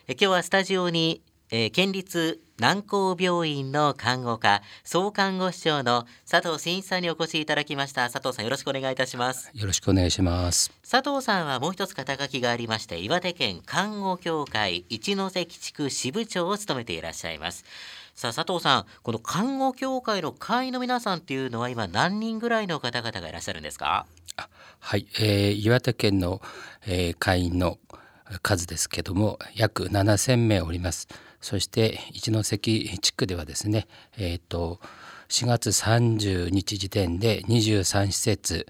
今日はスタジオに、県立南高病院の看護科総看護師長の佐藤真一さんにお越しいただきました。佐藤さん、よろしくお願いいたします。 よろしくお願いします。 佐藤さんはもう一つ肩書きがありまして、岩手県看護協会一関地区支部長を務めていらっしゃいます。さあ佐藤さん、この看護協会の会員の皆さんっていうのは今何人ぐらいの方々がいらっしゃるんですか？ はい、岩手県の、会員の数ですけども約7000名おります。そして一関地区ではですね、4月30日時点で23施設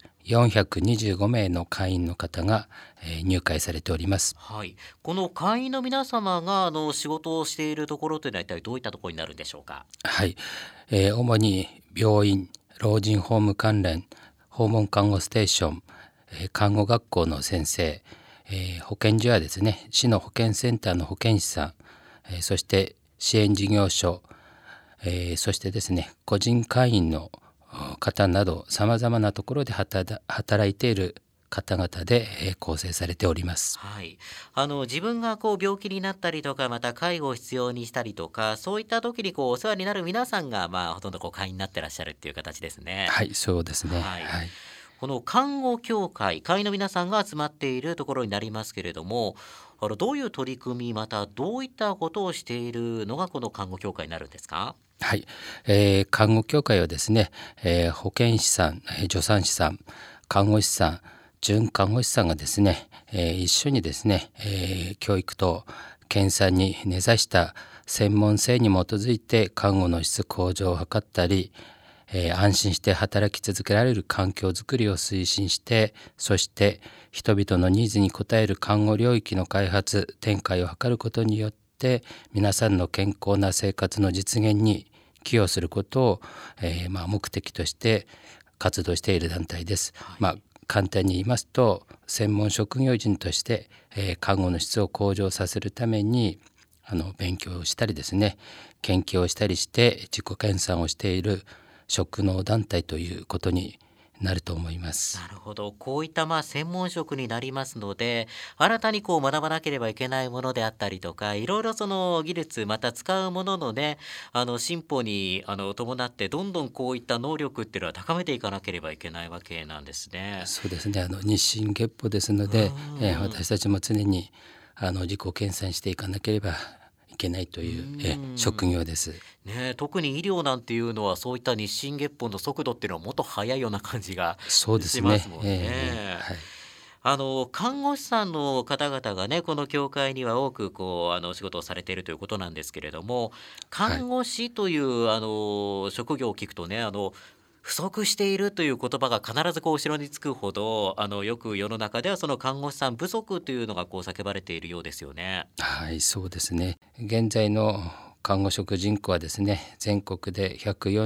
425名の会員の方が、入会されております。 はい、この会員の皆様が仕事をしているところというのは一体どういったところになるんでしょうか？ はい、主に病院、老人ホーム関連、訪問看護ステーション、看護学校の先生、保健所やですね、市の保健センターの保健師さん、そして支援事業所、そしてですね、個人会員の方などさまざまなところで働いている方々で構成されております。 はい、自分が病気になったりとか、また介護を必要にしたりとか、そういった時にお世話になる皆さんが、ほとんど会員になってらっしゃるっていう形ですね。 はい、そうですね。 はいはい、 この看護協会、会員の皆さんが集まっているところになりますけれども、どういう取り組み、またどういったことをしているのがこの看護協会になるんですか？ はい、看護協会はですね、保健師さん、助産師さん、看護師さん、准看護師さんがですね、一緒にですね、教育と研鑽に根ざした専門性に基づいて看護の質向上を図ったり、安心して働き続けられる環境づくりを推進して、そして人々のニーズに応える看護領域の開発展開を図ることによって皆さんの健康な生活の実現に寄与することを、目的として活動している団体です。簡単に言いますと、専門職業人として、看護の質を向上させるために勉強をしたりですね、研究をしたりして自己研鑽をしている職能団体ということになると思います。 なるほど、こういった専門職になりますので、新たに学ばなければいけないものであったりとか、いろいろその技術、また使うもののね、進歩に伴ってどんどんこういった能力っていうのは高めていかなければいけないわけなんですね。 そうですね、日進月歩ですので、私たちも常に自己研鑽していかなければいけないという職業です。 特に医療なんていうのはそういった日進月歩の速度っていうのはもっと速いような感じがそうですね。 しますもんね。看護師さんの方々がね、この協会には多くお仕事をされているということなんですけれども、看護師という、職業を聞くとね、不足しているという言葉が必ず後ろにつくほど、よく世の中ではその看護師さん不足というのが叫ばれているようですよね。 はい、そうですね。現在の看護職人口はですね、全国で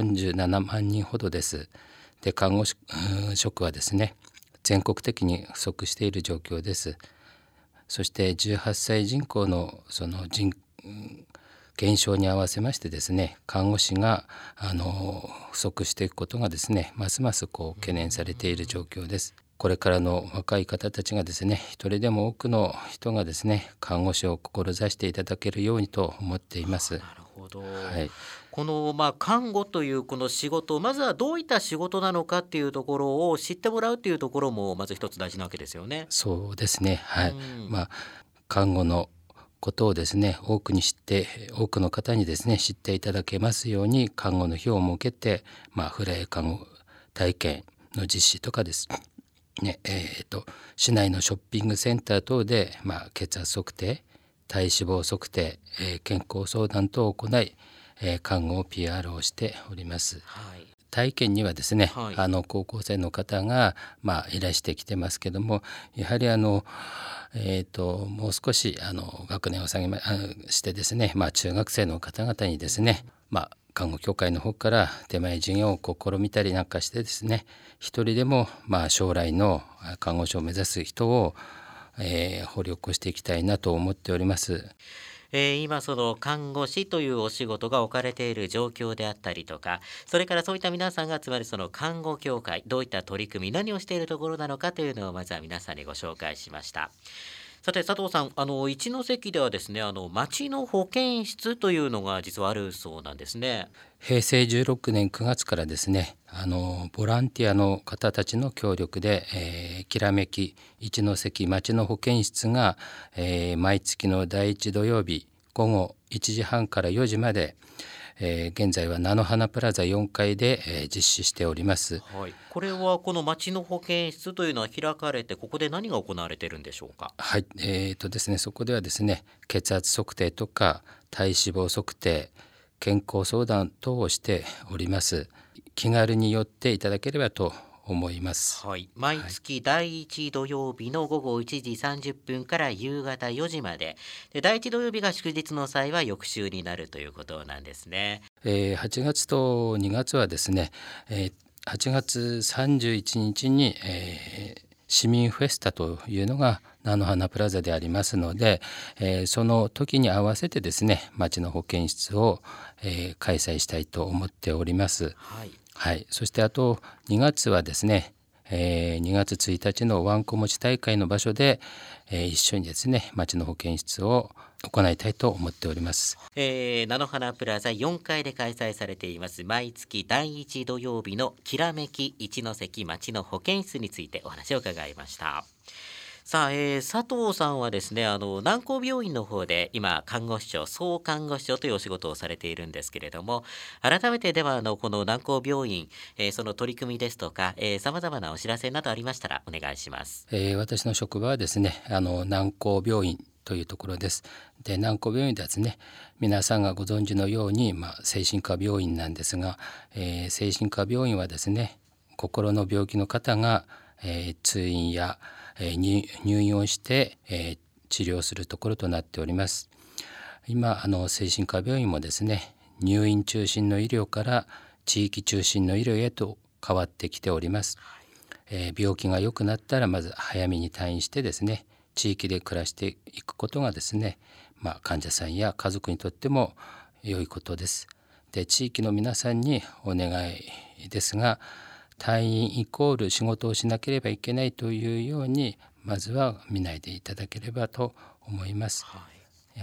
147万人ほどです。で、看護職はですね、全国的に不足している状況です。そして18歳人口の減少に合わせましてですね、看護師が不足していくことがですね、ますます懸念されている状況です。これからの若い方たちがですね、一人でも多くの人がですね、看護師を志していただけるようにと思っています。 なるほど。 はい、 この看護というこの仕事、まずはどういった仕事なのかっていうところを知ってもらうっていうところもまず一つ大事なわけですよね。 そうですね。はい。 うん、 看護のことをですね、多くの方にですね知っていただけますように、看護の日を設けて、フライ看護体験の実施とかですね、市内のショッピングセンター等で、血圧測定、体脂肪測定、健康相談等を行い、看護を PR をしております。 はい、 体験にはですね、 はい、 高校生の方が、いらしてきてますけども、やはりもう少し学年をしてですね、中学生の方々にですね、看護協会の方から出前授業を試みたりなんかしてですね、一人でも将来の看護師を目指す人を、掘り起こしていきたいなと思っております。 今その看護師というお仕事が置かれている状況であったりとか、それからそういった皆さんが集まるその看護協会、どういった取り組み、何をしているところなのかというのをまずは皆さんにご紹介しました。 さて佐藤さん、一関ではですね、町の保健室というのが実はあるそうなんですね。 平成16年9月からですね、ボランティアの方たちの協力で、きらめき一関町の保健室が、毎月の第1土曜日午後1時半から4時まで、現在は菜の花プラザ4階で、実施しております。 はい、これはこの町の保健室というのは開かれて、ここで何が行われているんでしょうか。 はい、ですね、そこではですね、血圧測定とか体脂肪測定、健康相談等をしております。気軽に寄っていただければと思います。 はい、毎月第1土曜日の午後1時30分から夕方4時まで、第1土曜日が祝日の際は翌週になるということなんですね。 8月と2月はですね、8月31日に、市民フェスタというのが菜の花プラザでありますので、その時に合わせてですね、町の保健室を、開催したいと思っております。 はい、 はい、そしてあと2月はですね、2月1日のわんこ餅大会の場所で、一緒にですね、町の保健室を行いたいと思っております。 菜の花プラザ4階で開催されています毎月第1土曜日のきらめき一関町の保健室についてお話を伺いました。さあ、佐藤さんはですね、南光病院の方で今看護師長、総看護師長というお仕事をされているんですけれども、改めてではこの南光病院、その取り組みですとか、さまざまなお知らせなどありましたらお願いします。 私の職場はですね、南光病院というところです。で、南光病院ではですね、皆さんがご存知のように、精神科病院なんですが、精神科病院はですね、心の病気の方が、通院や、入院をして、治療するところとなっております。今精神科病院もですね、入院中心の医療から地域中心の医療へと変わってきております。病気が良くなったらまず早めに退院してですね、地域で暮らしていくことがですね、患者さんや家族にとっても良いことです。で、地域の皆さんにお願いですが、退院イコール仕事をしなければいけないというようにまずは見ないでいただければと思います。 はい、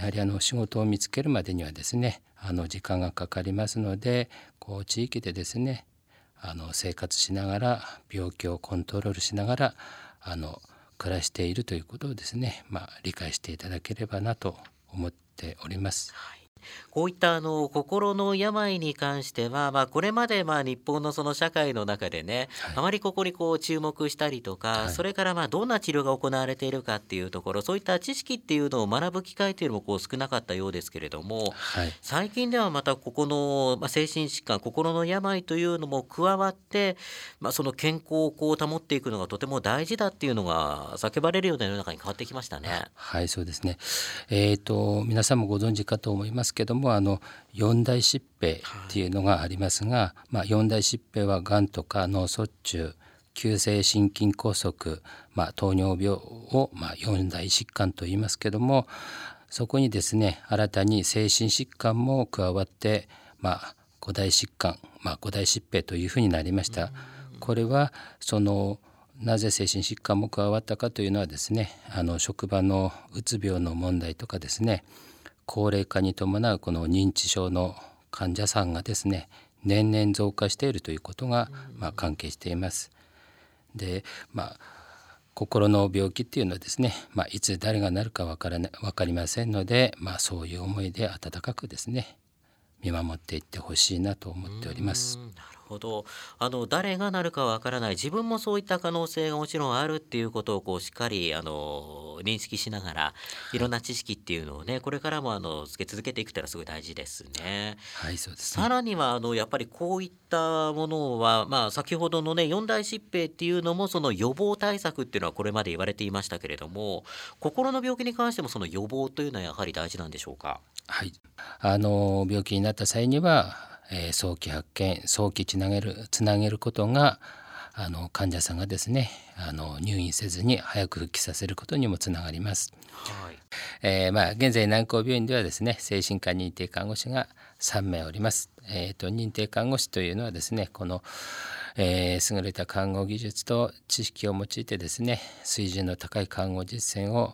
やはり仕事を見つけるまでにはですね、時間がかかりますので、地域でですね、生活しながら病気をコントロールしながら暮らしているということをですね、理解していただければなと思っております。 はい、こういった心の病に関しては、これまで日本のその社会の中でね、あまりここに注目したりとか、それからどんな治療が行われているかっていうところ、そういった知識っていうのを学ぶ機会というのも少なかったようですけれども、最近ではまたここの、精神疾患、心の病というのも加わって、その健康を保っていくのがとても大事だっていうのが叫ばれるような世の中に変わってきましたね。 はい、そうですね。皆さんもご存知かと思いますけども、四大疾病っていうのがありますが、四大疾病はがんとか脳卒中、急性心筋梗塞、糖尿病を、四大疾患と言いますけども、そこにですね、新たに精神疾患も加わって、五大疾患、五大疾病というふうになりました。これはなぜ精神疾患も加わったかというのはですね、職場のうつ病の問題とかですね、高齢化に伴うこの認知症の患者さんがですね、年々増加しているということが、関係しています。で、心の病気っていうのはですね、いつ誰がなるか分かりませんので、そういう思いで温かくですね、見守っていってほしいなと思っております。 なるほど。誰がなるかわからない、自分もそういった可能性がもちろんあるっていうことをしっかり認識しながら、いろんな知識っていうのをね、これからもつけ続けていくっていうのはすごい大事ですね。 はい、そうですね。 さらにはやっぱりこういったものは、先ほどのね、四大疾病っていうのもその予防対策っていうのはこれまで言われていましたけれども、心の病気に関してもその予防というのはやはり大事なんでしょうか。 はい、病気になった際には、早期発見、早期つなげることが患者さんがですね、入院せずに早く復帰させることにもつながります。 はい、 現在南光病院ではですね、精神科認定看護師が3名おります。認定看護師というのはですね、この、優れた看護技術と知識を用いてですね、水準の高い看護実践を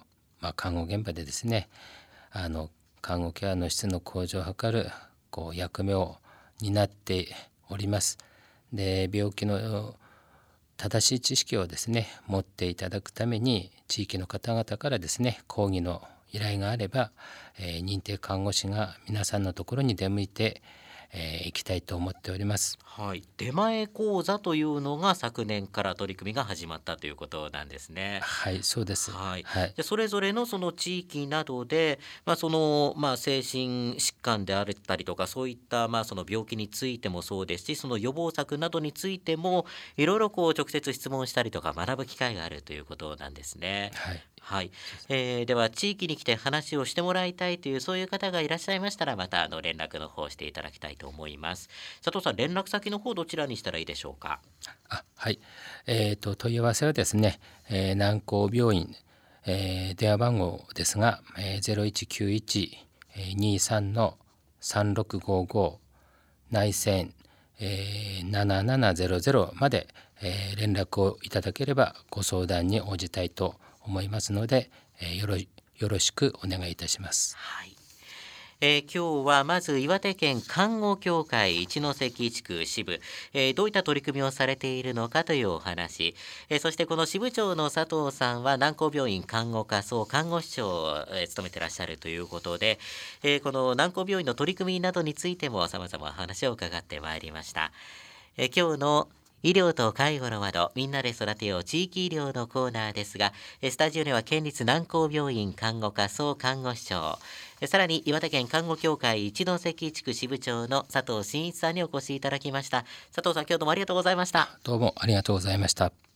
看護現場でですね看護ケアの質の向上を図る役目を担っております。で、病気の正しい知識をですね持っていただくために、地域の方々からですね講義の依頼があれば、認定看護師が皆さんのところに出向いていきたいと思っております。 はい、出前講座というのが昨年から取り組みが始まったということなんですね。 はい、そうです。 はい、 はい、 でそれぞれのその地域などで、精神疾患であったりとか、そういったその病気についてもそうですし、その予防策などについてもいろいろ直接質問したりとか学ぶ機会があるということなんですね。 はい、 はい、では地域に来て話をしてもらいたいというそういう方がいらっしゃいましたら、また連絡の方していただきたいと思います。佐藤さん、連絡先の方どちらにしたらいいでしょうか？ はい、問い合わせはですね、南高病院、電話番号ですが、0191-23-3655内線、7700まで、連絡をいただければご相談に応じたいと思いますので、よろしくお願いいたします。 はい、今日はまず岩手県看護協会一関地区支部、どういった取り組みをされているのかというお話、そしてこの支部長の佐藤さんは南高病院看護科総看護師長を、務めていらっしゃるということで、この南高病院の取り組みなどについても様々な話を伺ってまいりました。今日の医療と介護の窓、みんなで育てよう地域医療のコーナーですが、スタジオには県立南高病院看護科総看護師長、さらに岩手県看護協会一関地区支部長の佐藤真一さんにお越しいただきました。佐藤さん、今日どうもありがとうございました。 どうもありがとうございました。